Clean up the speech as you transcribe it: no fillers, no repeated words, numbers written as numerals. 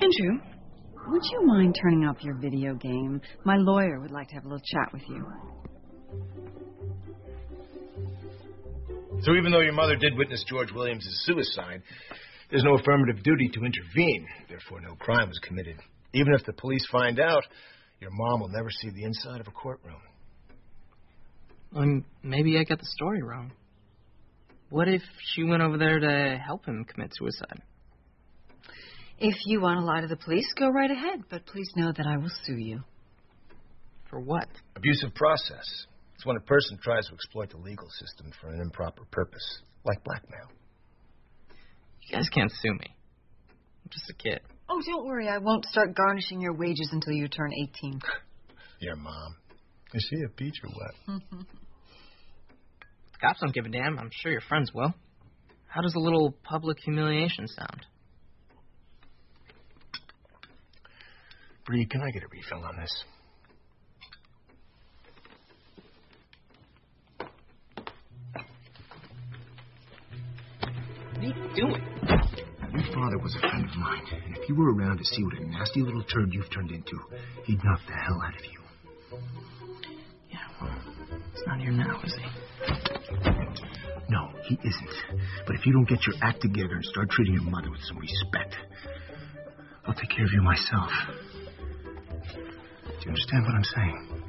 Andrew, would you mind turning off your video game? My lawyer would like to have a little chat with you. So even though your mother did witness George Williams' suicide, there's no affirmative duty to intervene. Therefore, no crime was committed. Even if the police find out, your mom will never see the inside of a courtroom. Well, maybe I got the story wrong. What if she went over there to help him commit suicide? If you want to lie to the police, go right ahead. But please know that I will sue you. For what? Abusive process. It's when a person tries to exploit the legal system for an improper purpose, like blackmail. You guys can't sue me. I'm just a kid. Oh, don't worry. I won't start garnishing your wages until you turn 18. Your mom. Is she a peach or what? The cops don't give a damn. I'm sure your friends will. How does a little public humiliation sound? Bree, can I get a refill on this? What are you doing? Your father was a friend of mine, and if you were around to see what a nasty little turd you've turned into, he'd knock the hell out of you. Yeah, well, he's not here now, is he? No, he isn't. But if you don't get your act together and start treating your mother with some respect, I'll take care of you myself. Do you understand what I'm saying?